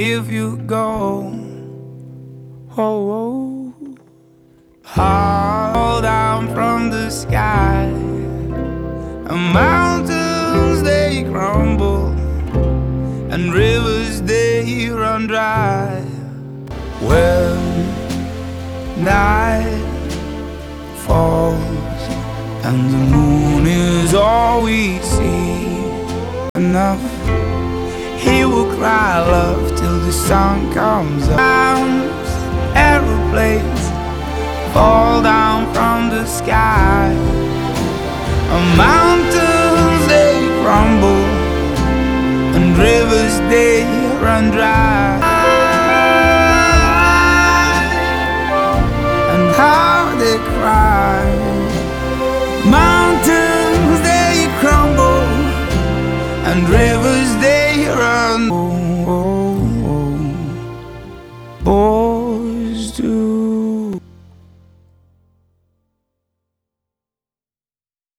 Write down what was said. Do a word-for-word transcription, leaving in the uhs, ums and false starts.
if you go. Oh, oh. Fall down from the sky, and mountains they crumble, and rivers they run dry. When night falls and the moon is all we see, enough, he will cry love till the sun comes up. Aeroplanes fall